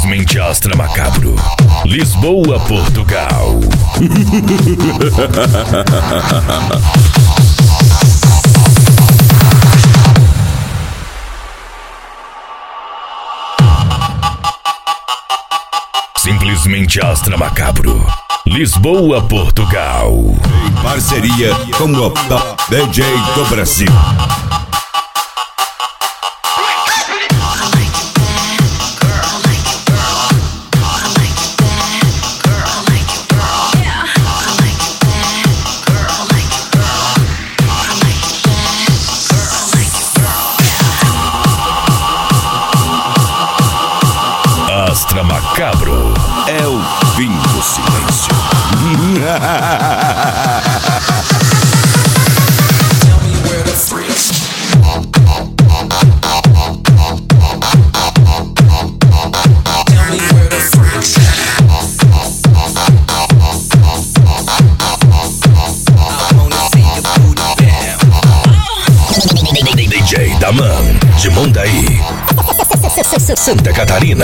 Simplesmente Astra Macabro, Lisboa, Portugal. Simplesmente Astra Macabro, Lisboa, Portugal. Em parceria com o Top DJ do Brasil. Astra Macabro é o fim do silêncio. Tell me where the freaks. Tell me where the freaks. I wanna see your booty bounce. DJ Daman, de Mondaí, Santa Catarina.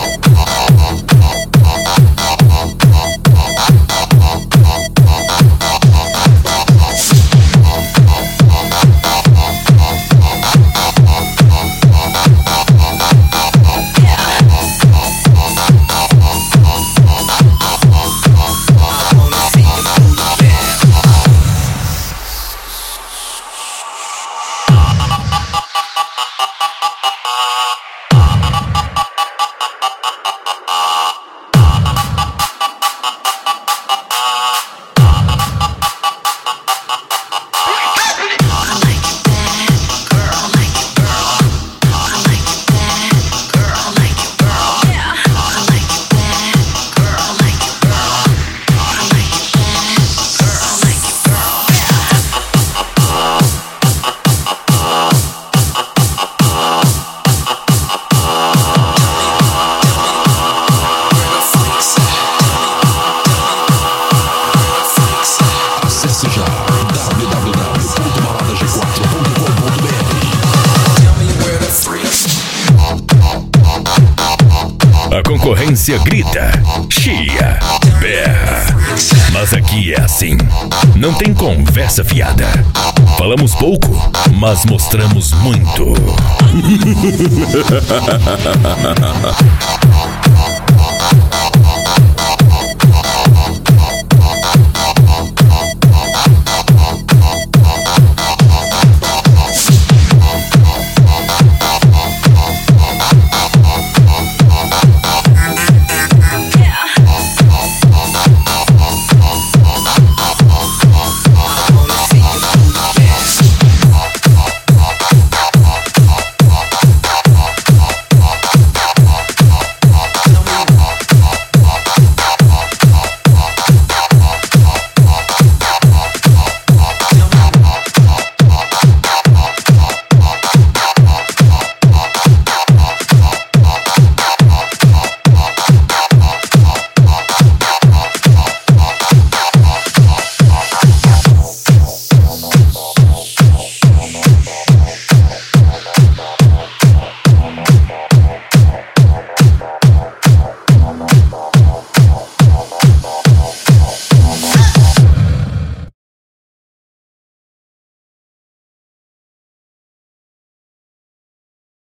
A concorrência grita, chia, berra. Mas aqui é assim, não tem conversa fiada. Falamos pouco, mas mostramos muito.